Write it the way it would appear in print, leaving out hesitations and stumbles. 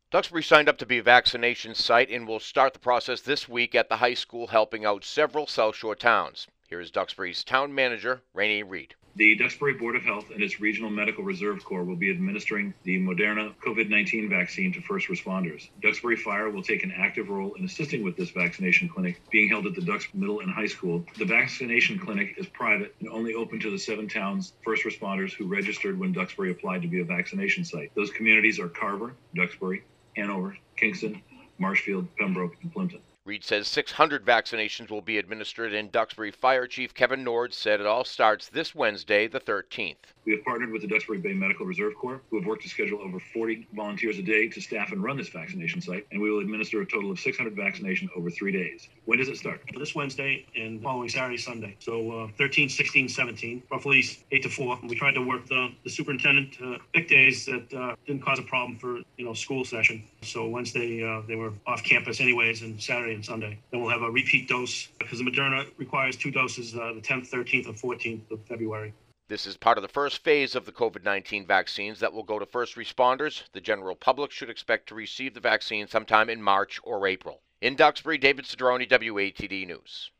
Duxbury signed up to be a vaccination site and will start the process this week at the high school, helping out several South Shore towns. Here is Duxbury's town manager, Rainey Reed. The Duxbury Board of Health and its Regional Medical Reserve Corps will be administering the Moderna COVID-19 vaccine to first responders. Duxbury Fire will take an active role in assisting with this vaccination clinic being held at the Duxbury Middle and High School. The vaccination clinic is private and only open to the 7 towns' first responders who registered when Duxbury applied to be a vaccination site. Those communities are Carver, Duxbury, Hanover, Kingston, Marshfield, Pembroke, and Plimpton. Reed says 600 vaccinations will be administered, and Duxbury Fire Chief Kevin Nord said it all starts this Wednesday, the 13th. We have partnered with the Duxbury Bay Medical Reserve Corps, who have worked to schedule over 40 volunteers a day to staff and run this vaccination site, and we will administer a total of 600 vaccinations over 3 days. When does it start? This Wednesday and following Saturday, Sunday. So 13, 16, 17, roughly 8 to 4. We tried to work the superintendent pick days that didn't cause a problem for school session. So Wednesday they were off campus anyways, and Saturday and Sunday. Then we'll have a repeat dose because the Moderna requires 2 doses the 10th, 13th, and 14th of February. This is part of the first phase of the COVID-19 vaccines that will go to first responders. The general public should expect to receive the vaccine sometime in March or April. In Duxbury, David Cedrone, WATD News.